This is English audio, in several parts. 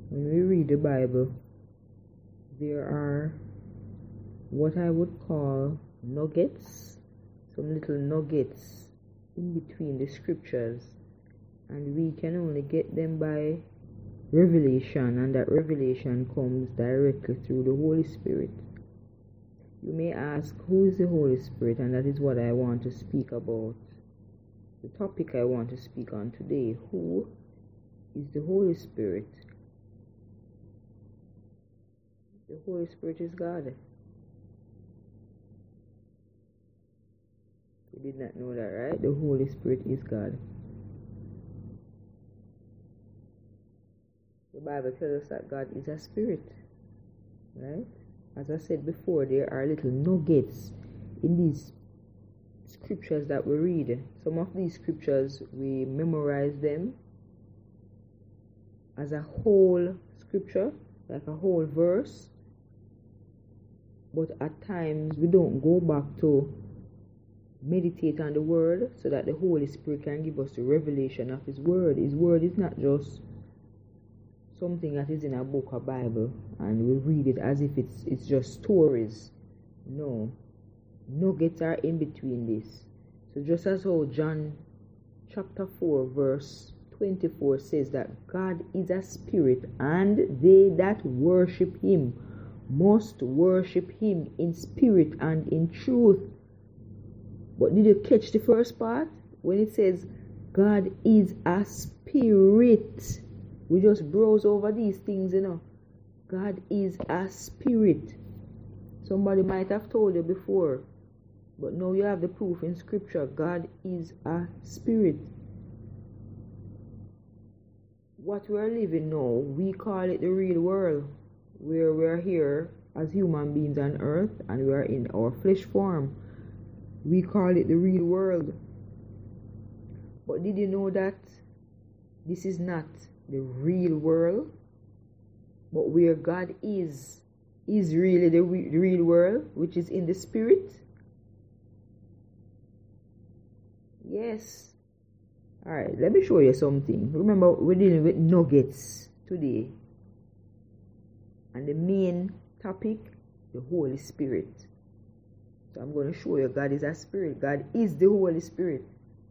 When we read the Bible, there are what I would call nuggets, some little nuggets in between the scriptures, and we can only get them by revelation, and that revelation comes directly through the Holy Spirit. You may ask, who is the Holy Spirit? And that is what I want to speak about. The topic I want to speak on today: who is the Holy Spirit? The Holy Spirit is God. You did not know that, right? The Holy Spirit is God. The Bible tells us that God is a spirit, right? As I said before, there are little nuggets in these scriptures that we read. Some of these scriptures, we memorize them as a whole scripture, like a whole verse. But at times, we don't go back to meditate on the Word so that the Holy Spirit can give us the revelation of His Word. His Word is not just something that is in a book or Bible and we read it as if it's just stories. No. Nuggets are in between this. So just as how John chapter 4 verse 24 says that God is a spirit, and they that worship Him must worship Him in spirit and in truth. But did you catch the first part? When it says God is a spirit. We just browse over these things, God is a spirit. Somebody might have told you before, but now you have the proof in scripture. God is a spirit. What we are living now, we call it the real world, where we are here as human beings on earth and we are in our flesh form. We call it the real world. But did you know that this is not the real world, but where God is really the real world, which is in the spirit? Yes. Alright, let me show you something. Remember, we're dealing with nuggets today. And the main topic, the Holy Spirit. So I'm going to show you God is a spirit. God is the Holy Spirit.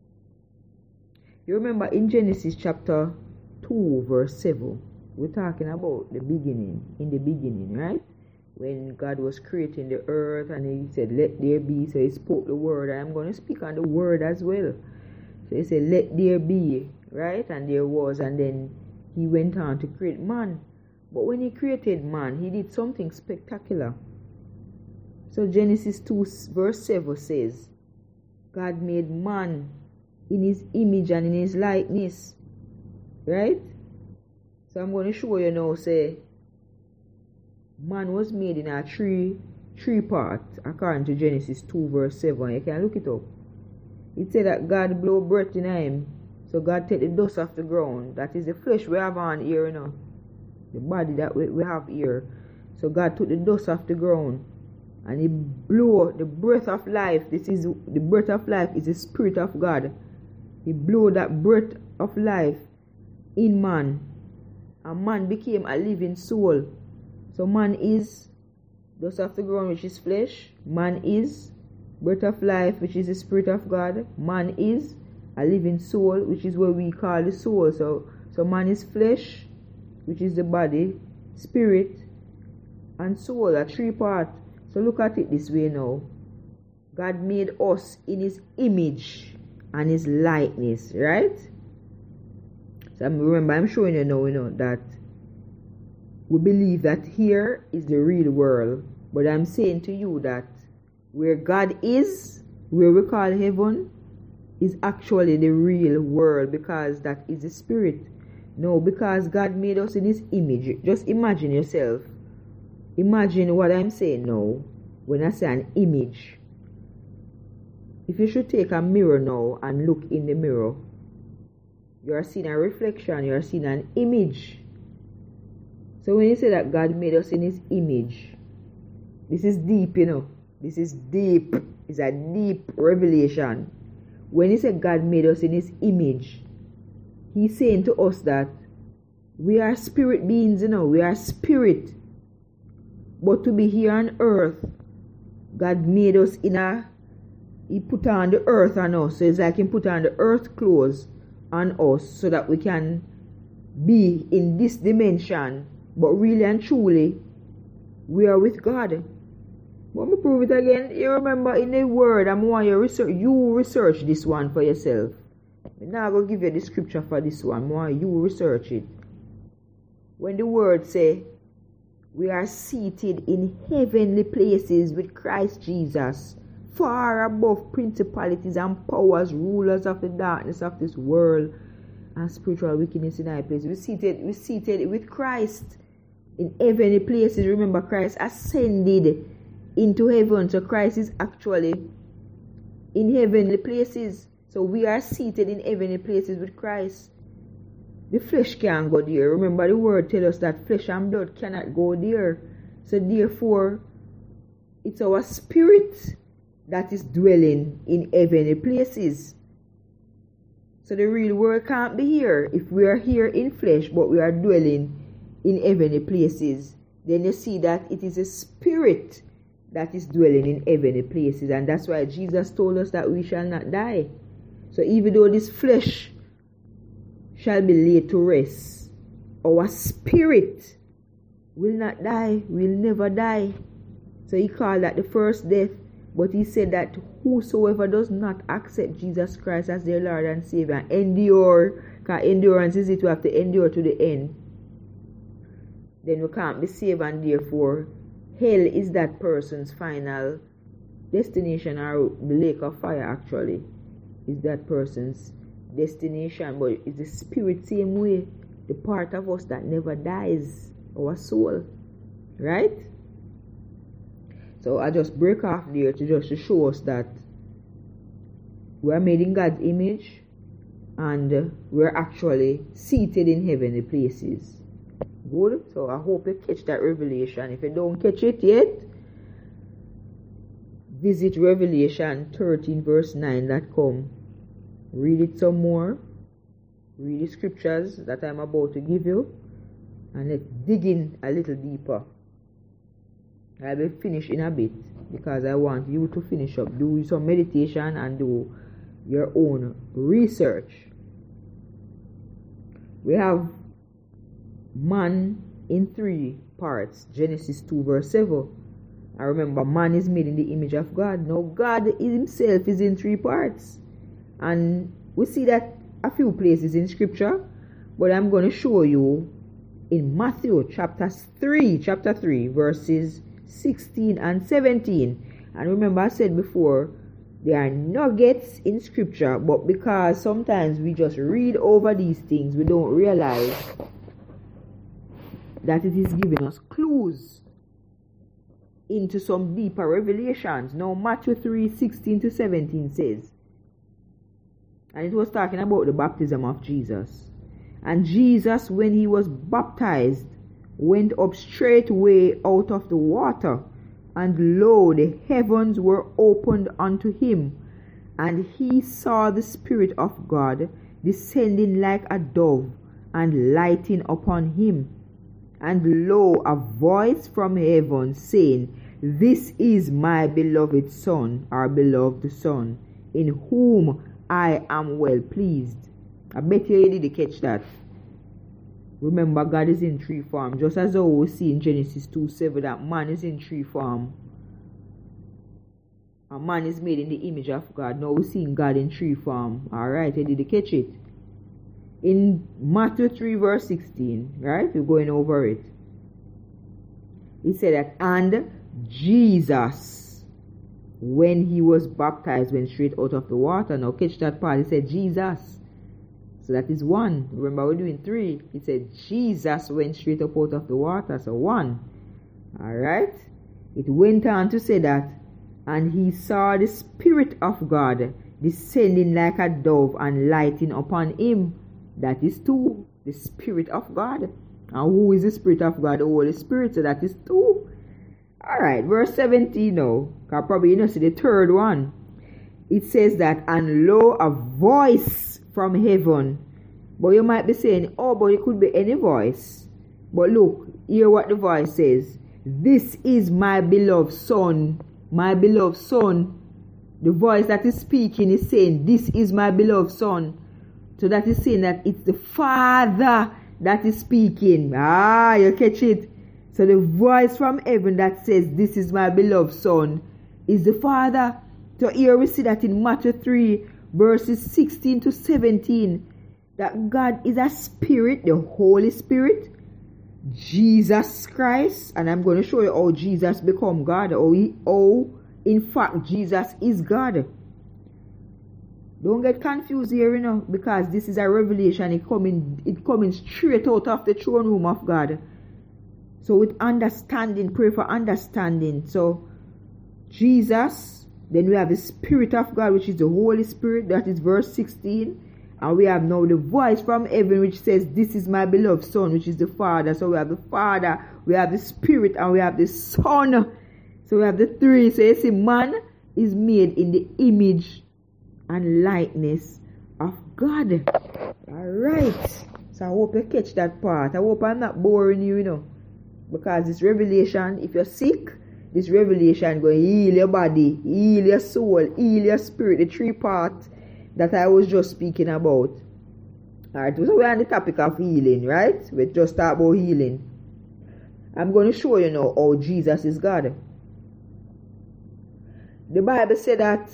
You remember in Genesis chapter 2 verse 7, we're talking about the beginning, in the beginning, right? When God was creating the earth and He said, let there be. So He spoke the word. I'm going to speak on the word as well. So He said, let there be, right? And there was. And then He went on to create man. But when He created man, He did something spectacular. So Genesis 2 verse 7 says, God made man in His image and in His likeness. Right? So I'm going to show you now, say, man was made in a three part, according to Genesis 2 verse 7. You can look it up. It said that God blew breath in him. So God take the dust off the ground. That is the flesh we have on here, the body that we have here. So God took the dust off the ground and He blew the breath of life. This is the breath of life, is the Spirit of God. He blew that breath of life in man, and man became a living soul. So man is dust of the ground, which is flesh. Man is breath of life, which is the Spirit of God. Man is a living soul, which is what we call the soul. So man is flesh, which is the body, spirit, and soul, a three part. So look at it this way now. God made us in His image and His likeness, right? So remember, I'm showing you now, that we believe that here is the real world. But I'm saying to you that where God is, where we call heaven, is actually the real world, because that is the spirit. No, because God made us in His image. Just imagine yourself. Imagine what I'm saying now when I say an image. If you should take a mirror now and look in the mirror, you are seeing a reflection, you are seeing an image. So when you say that God made us in His image, this is deep, This is deep. It's a deep revelation. When He said God made us in His image, He's saying to us that We are spirit beings, we are spirit. But to be here on earth, God made us He put on the earth on us. So it's like He put on the earth clothes on us so that we can be in this dimension. But really and truly, we are with God. Let me prove it again. You remember in the word, I'm want you research this one for yourself. Now I'm going to give you the scripture for this one. I want you research it. When the word say, we are seated in heavenly places with Christ Jesus, far above principalities and powers, rulers of the darkness of this world, and spiritual wickedness in high places. We're seated with Christ in heavenly places. Remember, Christ ascended into heaven. So Christ is actually in heavenly places. So we are seated in heavenly places with Christ. The flesh can't go there. Remember, the word tells us that flesh and blood cannot go there. So therefore, it's our spirit that is dwelling in heavenly places. So the real world can't be here. If we are here in flesh, but we are dwelling in heavenly places, then you see that it is a spirit that is dwelling in heavenly places. And that's why Jesus told us that we shall not die. So even though this flesh shall be laid to rest, our spirit will not die, will never die. So He called that the first death, but He said that whosoever does not accept Jesus Christ as their Lord and Savior and endure, because endurance is it, we have to endure to the end, then we can't be saved, and therefore hell is that person's final destination, or the lake of fire actually is that person's destination. But it's the spirit same way, the part of us that never dies, our soul, right? So I just break off there to show us that we are made in God's image and we're actually seated in heavenly places. Good? So I hope you catch that revelation. If you don't catch it yet, visit Revelation 13 verse 9.com. Read it some more. Read the scriptures that I'm about to give you. And let's dig in a little deeper. I will finish in a bit because I want you to finish up. Do some meditation and do your own research. We have man in 3 parts. Genesis 2 verse 7. I remember man is made in the image of God. Now God Himself is in 3 parts. And we see that a few places in scripture. But I'm going to show you in Matthew chapter 3 verses 16 and 17. And remember I said before, there are nuggets in scripture, but because sometimes we just read over these things, we don't realize that it is giving us clues into some deeper revelations. Now Matthew 3, 16 to 17 says, and it was talking about the baptism of Jesus. And Jesus, when He was baptized, went up straightway out of the water, and lo, the heavens were opened unto Him, and He saw the Spirit of God descending like a dove, and lighting upon Him. And lo, a voice from heaven saying, This is my beloved Son, our beloved Son, in whom I am well pleased. I bet you did catch that. Remember, God is in 3 forms. Just as we see in Genesis 2:7 that man is in 3 forms. A man is made in the image of God. Now we see God in 3 forms. Alright, I did catch it. In Matthew 3 verse 16, right? We're going over it. He said that, and Jesus, when He was baptized, went straight out of the water. Now catch that part. He said Jesus. So that is 1. Remember we're doing 3. He said Jesus went straight up out of the water. So 1. Alright. It went on to say that, and He saw the Spirit of God descending like a dove and lighting upon Him. That is 2. The Spirit of God. And who is the Spirit of God? The Holy Spirit. So that is 2. Alright. Verse 17 now. Because probably you know see the 3rd one. It says that, and lo, a voice from heaven But you might be saying, oh, but it could be any voice. But look, hear what the voice says. This is my beloved son. My beloved son. The voice that is speaking is saying, this is my beloved son. So that is saying that it's the Father that is speaking. Ah, you catch it? So the voice from heaven that says, this is my beloved son, is the Father. So here we see that in Matthew 3, verses 16 to 17, that God is a spirit, the Holy Spirit, Jesus Christ, and I'm going to show you how Jesus become God, how in fact Jesus is God. Don't get confused here, you know, because this is a revelation. It coming straight out of the throne room of God. So with understanding, pray for understanding. So Jesus, then we have the Spirit of God, which is the Holy Spirit. That is verse 16. And we have now the voice from heaven, which says, this is my beloved Son, which is the Father. So we have the Father, we have the Spirit, and we have the Son. So we have the three. So you see, man is made in the image and likeness of God. Alright. So I hope you catch that part. I hope I'm not boring you, you know. Because this revelation, if you're sick, this revelation going to heal your body, heal your soul, heal your spirit. The three parts that I was just speaking about. Alright, so we're on the topic of healing, right? We just talk about healing. I'm going to show you now how Jesus is God. The Bible said that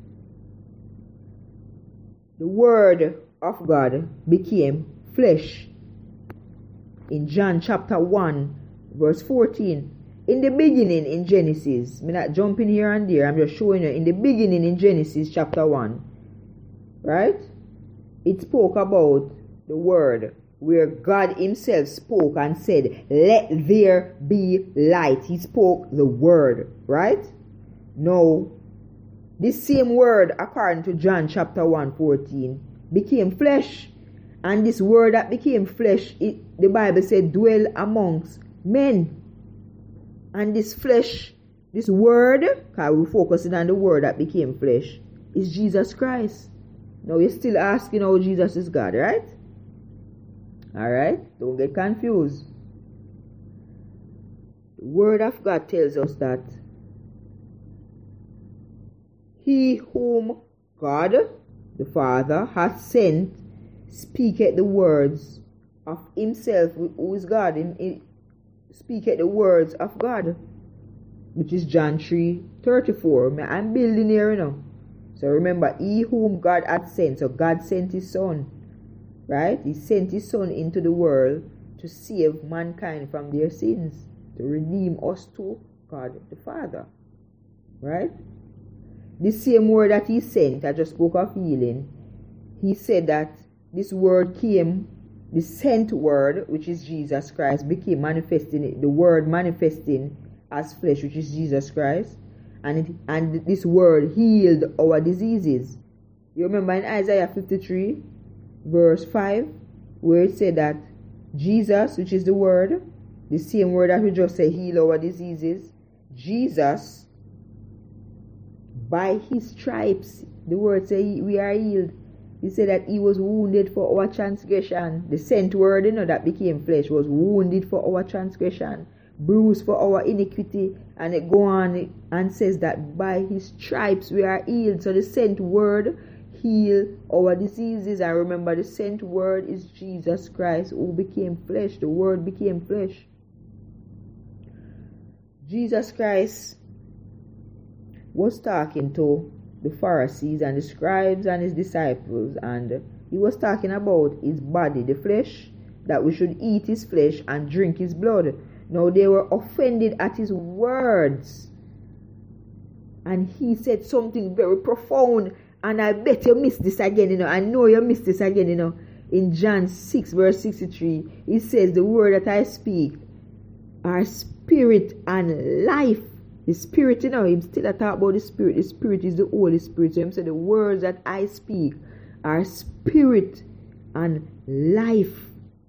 the Word of God became flesh. In John chapter 1, verse 14. In the beginning in Genesis, I'm not jumping here and there, I'm just showing you. In the beginning in Genesis chapter 1, right? It spoke about the Word, where God himself spoke and said, let there be light. He spoke the Word, right? Now, this same Word, according to John chapter 1:14, became flesh. And this Word that became flesh, the Bible said, dwell amongst men. And this flesh, this Word, because we're focusing on the Word that became flesh, is Jesus Christ. Now you're still asking how Jesus is God, right? Alright? Don't get confused. The Word of God tells us that he whom God, the Father, hath sent, speaketh the words of himself, who is God. Speaketh the words of God, which is John 3:34. I'm building here, you know. So remember, he whom God hath sent. So God sent his Son, right? He sent his Son into the world to save mankind from their sins, to redeem us to God the Father, right? The same Word that he sent, I just spoke of healing. He said that this Word came, the sent Word, which is Jesus Christ, became manifesting, the Word manifesting as flesh, which is Jesus Christ. And this Word healed our diseases. You remember in Isaiah 53, verse 5, where it said that Jesus, which is the Word, the same Word that we just said heal our diseases, Jesus, by his stripes, the Word says we are healed. He said that he was wounded for our transgression. The sent Word, you know, that became flesh was wounded for our transgression, bruised for our iniquity. And it go on and says that by his stripes we are healed. So the sent Word heal our diseases. And remember, the sent Word is Jesus Christ, who became flesh. The Word became flesh. Jesus Christ was talking to the Pharisees and the scribes and his disciples, and he was talking about his body, the flesh, that we should eat his flesh and drink his blood. Now they were offended at his words, and he said something very profound, and I bet you missed this again, you know. I know you missed this again, you know. In John 6 verse 63, he says, the word that I speak are spirit and life. The Spirit, you know, him still talk about the Spirit. The Spirit is the Holy Spirit. So him say the words that I speak are spirit and life.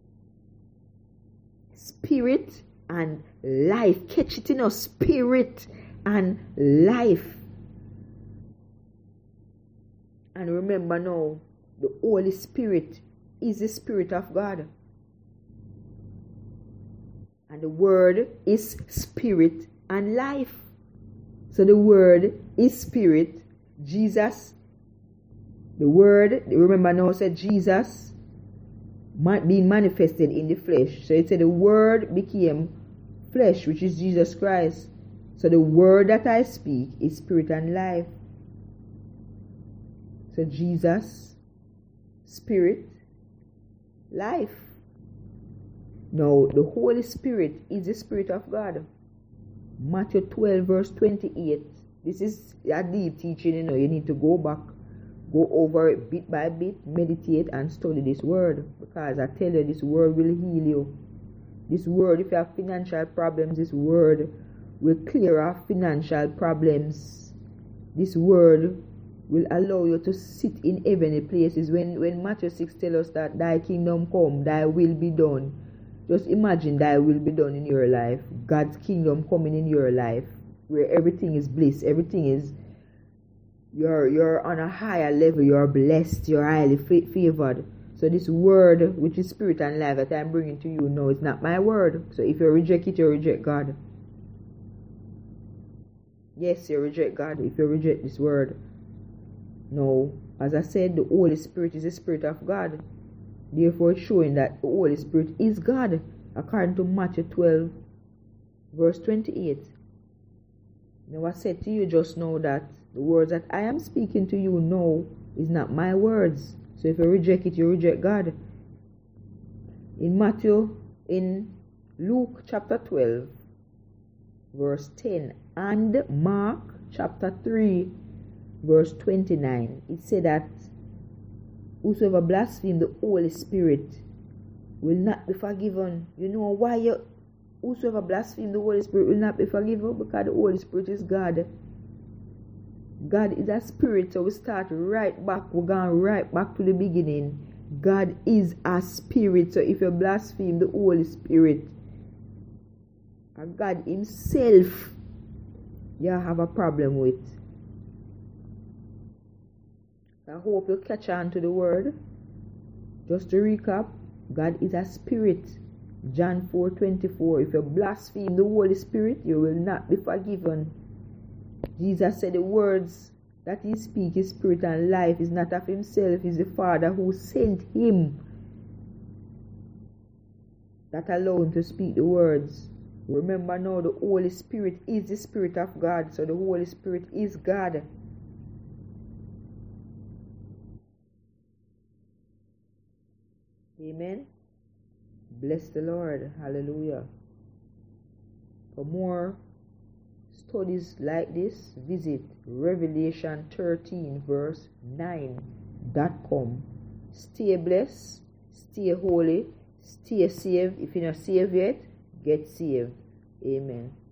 Spirit and life. Catch it, you know, spirit and life. And remember now, the Holy Spirit is the Spirit of God. And the Word is spirit and life. So the Word is spirit. Jesus, the Word, remember now, said Jesus being manifested in the flesh. So it said the Word became flesh, which is Jesus Christ. So the word that I speak is spirit and life. So Jesus, spirit, life. Now the Holy Spirit is the Spirit of God. Matthew 12 verse 28. This is a deep teaching, you need to go back, go over it bit by bit, meditate and study this word, because I tell you, this word will heal you. This word, if you have financial problems, this word will clear off financial problems. This word will allow you to sit in heavenly places. When Matthew 6 tells us that thy kingdom come, thy will be done, just imagine thy will be done in your life. God's kingdom coming in your life, where everything is bliss, everything is, you're on a higher level, you're blessed, you're highly favored. So this word, which is spirit and life, that I'm bringing to you now, is not my word. So if you reject it, you reject God. Yes, you reject God if you reject this word. No, as I said, the Holy Spirit is the Spirit of God. Therefore, it's showing that the Holy Spirit is God, according to Matthew 12, verse 28. Now, I said to you just now that the words that I am speaking to you now is not my words. So if you reject it, you reject God. In Luke chapter 12, verse 10, and Mark chapter 3, verse 29, it said that whosoever blasphemes the Holy Spirit will not be forgiven. You know why whosoever blasphemes the Holy Spirit will not be forgiven? Because the Holy Spirit is God. God is a spirit, so we start right back. We're going right back to the beginning. God is a spirit, so if you blaspheme the Holy Spirit, and God himself, you have a problem with. I hope you catch on to the word. Just to recap, God is a spirit. John 4:24. If you blaspheme the Holy Spirit, you will not be forgiven. Jesus said the words that he speaks is spirit and life, is not of himself, is the Father who sent him that allowed him to speak the words. Remember now, the Holy Spirit is the Spirit of God, so the Holy Spirit is God. Amen. Bless the Lord. Hallelujah. For more studies like this, visit Revelation 13 verse 9.com. Stay blessed, stay holy, stay saved. If you're not saved yet, get saved. Amen.